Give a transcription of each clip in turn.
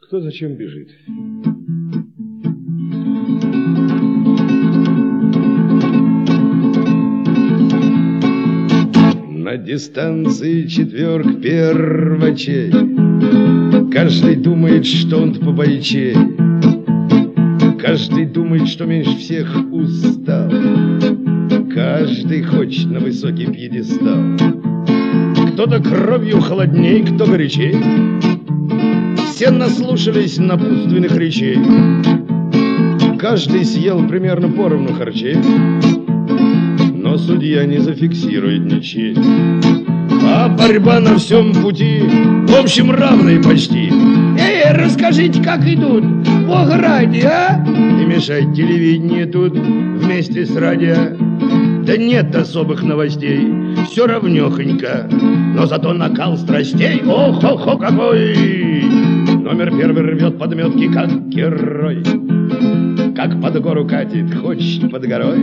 Кто зачем бежит? На дистанции четверг первачей каждый думает, что он побойчей. Каждый думает, что меньше всех устал. Каждый хочет на высокий пьедестал. Кто-то кровью холодней, кто горячей. Все наслушались напутственных речей. Каждый съел примерно поровну харчей. Но судья не зафиксирует ничей. А борьба на всем пути, в общем, равной почти. Эй, расскажите, как идут в ограде, а? Не мешать телевидение тут вместе с радио. Да нет особых новостей, все равнёхонько. Но зато накал страстей, ох-ох-ох какой! Номер первый рвет подметки, как герой. Как под гору катит, хочет под горой.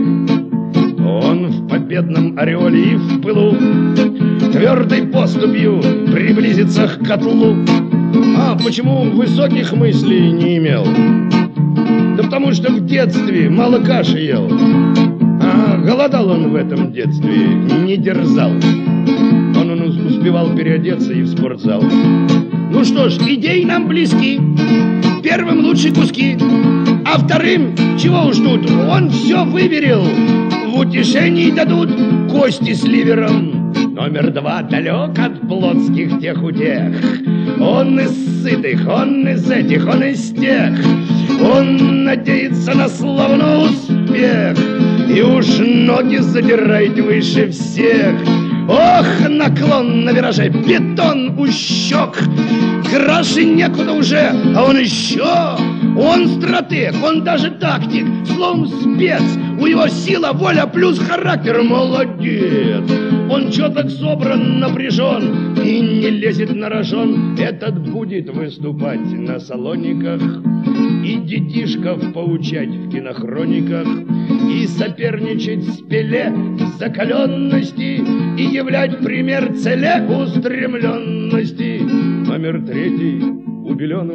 Он в победном ореоле и в пылу твердой поступью приблизится к котлу. А почему высоких мыслей не имел? Да потому что в детстве мало каши ел. А голодал он в этом детстве, не дерзал. Он успевал переодеться и в спортзал. Ну что ж, идеи нам близки. Первым лучшие куски, а вторым, чего уж тут, он все выверил. В утешении дадут кости с ливером. Номер два далек от плотских тех утех. Он из сытых, он из этих, он из тех. Он надеется на славу, на успех. И уж ноги задирает выше всех. Ох, наклон на вираже, бетон у щек. Краше некуда уже, а он еще. Он стратег, он даже тактик, словом спец. У него сила, воля плюс характер, молодец. Он чёток собран, напряжен и не лезет на рожон. Этот будет выступать на салониках и детишков поучать в кинохрониках, и соперничать с Пеле в закаленности, и являть пример целеустремленности. Номер третий убелен и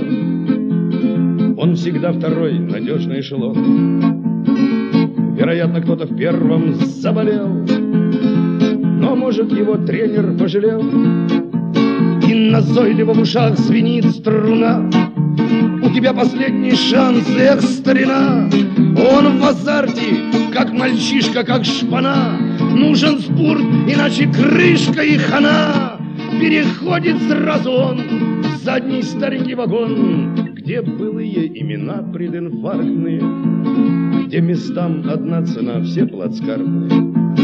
умудрен. Он всегда второй, надежный эшелон. Вероятно, кто-то в первом заболел, но, может, его тренер пожалел. И назойливо в ушах звенит струна. У тебя последний шанс, эх, старина. Он в азарте, как мальчишка, как шпана. Нужен спорт, иначе крышка и хана. Переходит сразу он в задний старенький вагон, где былые имена прединфарктные, где местам одна цена, все плацкартные.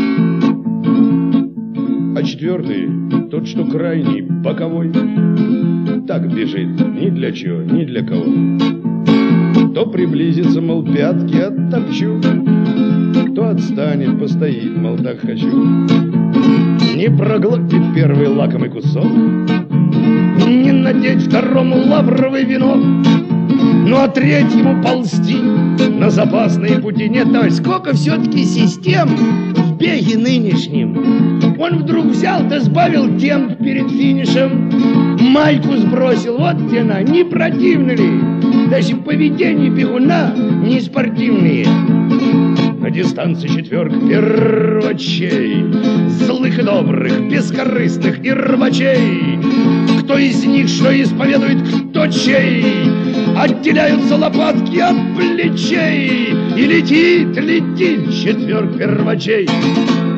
А четвертый, тот, что крайний, боковой, так бежит, ни для чего, ни для кого. То приблизится, мол, пятки оттопчу, кто отстанет, постоит, мол, так хочу. Не проглотит первый лакомый кусок, не надеть второму лавровый венок, ну а третьему ползти на запасные пути. Нет, товарищ, сколько все-таки систем в беге нынешнем. Он вдруг взял да сбавил темп перед финишем, майку сбросил, вот тена, не противно ли? Даже поведение бегуна не спортивные. На дистанции четверг первачей, злых и добрых, бескорыстных и рвачей. Кто из них что исповедует, кто чей? Отделяются лопатки от плечей, и летит, летит четверг первачей.